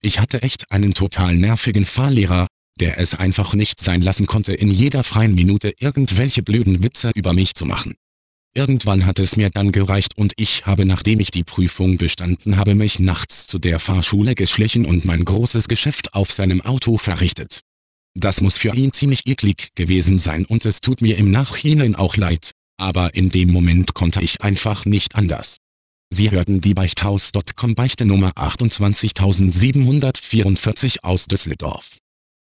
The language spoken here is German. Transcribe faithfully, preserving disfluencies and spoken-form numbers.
Ich hatte echt einen total nervigen Fahrlehrer, der es einfach nicht sein lassen konnte, in jeder freien Minute irgendwelche blöden Witze über mich zu machen. Irgendwann hat es mir dann gereicht und ich habe, nachdem ich die Prüfung bestanden habe, mich nachts zu der Fahrschule geschlichen und mein großes Geschäft auf seinem Auto verrichtet. Das muss für ihn ziemlich eklig gewesen sein und es tut mir im Nachhinein auch leid, aber in dem Moment konnte ich einfach nicht anders. Sie hörten die Beichthaus Punkt com Beichte Nummer achtundzwanzigtausendsiebenhundertvierundvierzig aus Düsseldorf.